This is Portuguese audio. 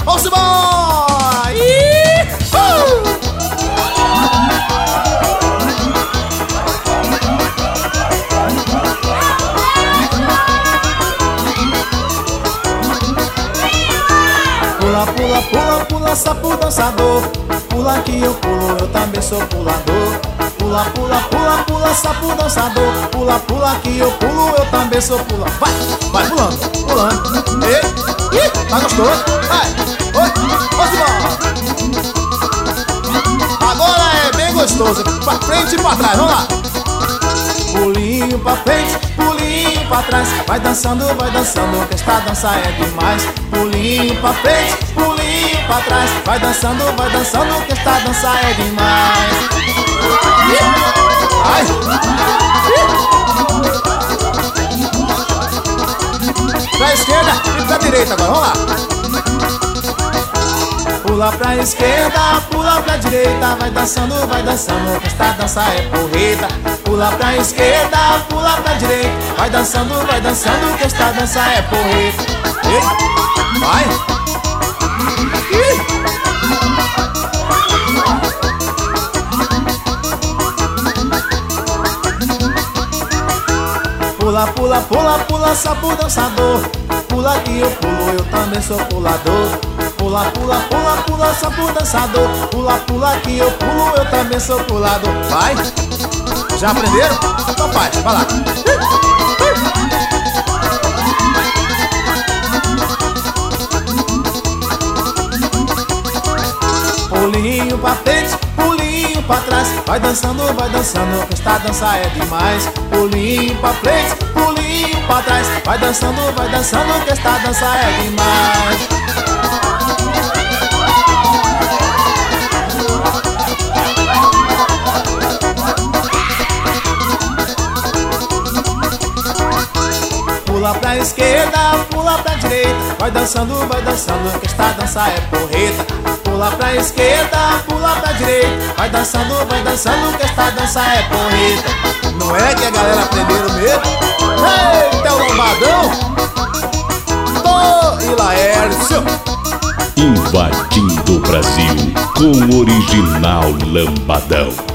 Vamos embora! Pula, pula, pula, pula, sapo dançador. Pula que eu pulo, eu também sou pulador. Pula, pula, pula, pula, sapo dançador. Pula, pula que eu pulo, eu também sou pula. Vai, vai pulando, pulando. Ei, tá gostoso? Vai, oi, vamos embora. Agora é bem gostoso. Pra frente e pra trás, vamos lá. Pulinho pra frente, pulinho pra trás. Vai dançando, que esta dança é demais. Pulinho pra frente, pulinho pra trás. Vai dançando, que esta dança é demais. Ai. Pra esquerda e pra direita agora, vamos lá. Pula pra esquerda, pula pra direita. Vai dançando, que esta dança é porreta. Pula pra esquerda, pula pra direita. Vai dançando, que esta dança é porreta. Ei, vai. Pula, pula, pula, pula, sapo dançador. Pula que eu pulo, eu também sou pulador. Pula, pula, pula, pula, sapo dançador. Pula, pula que eu pulo, eu também sou pulador. Vai! Já aprenderam? Então faz, vai lá. Pulinho pra frente, pulinho pra trás. Vai dançando, que esta dança é demais. Pulinho pra frente, pulinho pra trás. Vai dançando, que esta dança é demais. Pula pra esquerda, pula pra direita. Vai dançando, que esta dança é porreta. Pula pra esquerda, pula pra direita. Vai dançando, que esta dança é porreta. Não é que a galera aprenderam mesmo? Eita, é o Lambadão! E Laércio! Invadindo o Brasil com o original Lambadão.